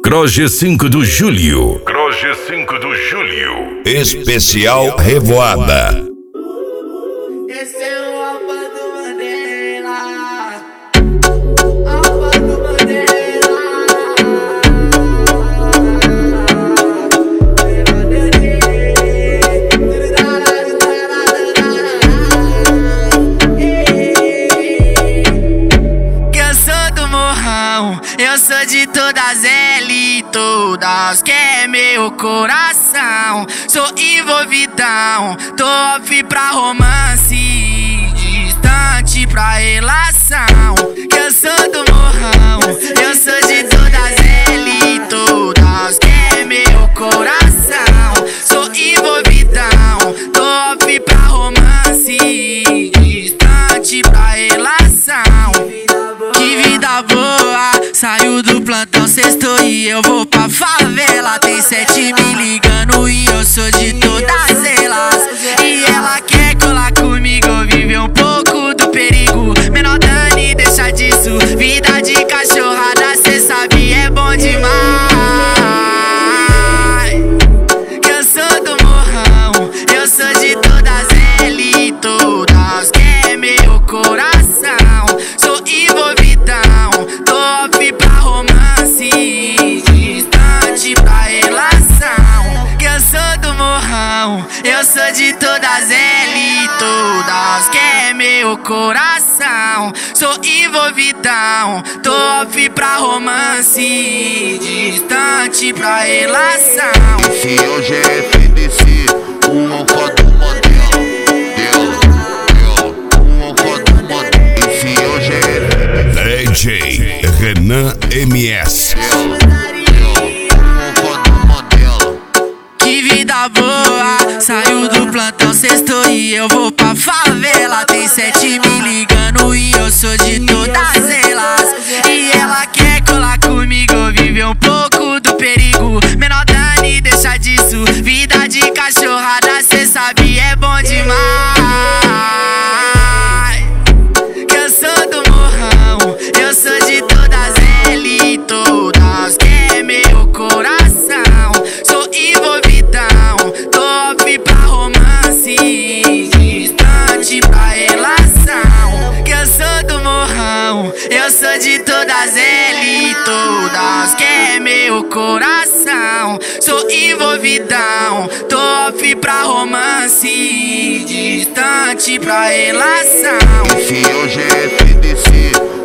Cross G5 do Júlio. Cross G5 do Júlio. Especial Revoada. Esse é o Alfa do Mandela. Alfa do Mandela. Que eu sou do morrão, eu sou de todas elas, todas que é meu coração. Sou envolvidão, top pra romance, distante pra relação. Que eu sou do morrão, eu sou de todas elas, todas que é meu coração. Sou envolvidão, top pra romance, distante pra relação. Que vida boa, saio do plantão, sextou e eu vou pra favela. Tem 7 me ligando e eu sou de todas elas. E ela quer colar comigo, viver um pouco do perigo. Menor Dani, deixa disso, vida de cachorrada, cê sabe é bom demais. Que eu sou do morrão, eu sou de todas elas, todas que é meu coração. Sou envolvidão, top pra romance, distante pra relação. Que eu sou do morrão, eu sou de todas elas, todas que é meu coração. Sou envolvidão, top pra romance, distante pra relação. Esse hoje é FDC, um alfa do modelo. Um alfa do modelo. Esse hoje é DJ Renan MS. Que vida boa, saio do plantão, sextou e eu vou pra favela. Tem 7 me ligando e eu sou de todas elas. E ela quer colar comigo, viver um pouco do perigo. Menor Dani, deixa disso, vida de cachorrada, cê sabe é bom demais. Que eu sou do morrão, eu sou de todas elas, todas que é meu coração. Sou envolvidão, top pra romance, distante pra relação. Que eu sou do morrão, eu sou de todas elas, todas que é meu coração. Sou envolvidão, top pra romance, distante pra relação. Esse hoje é FDC.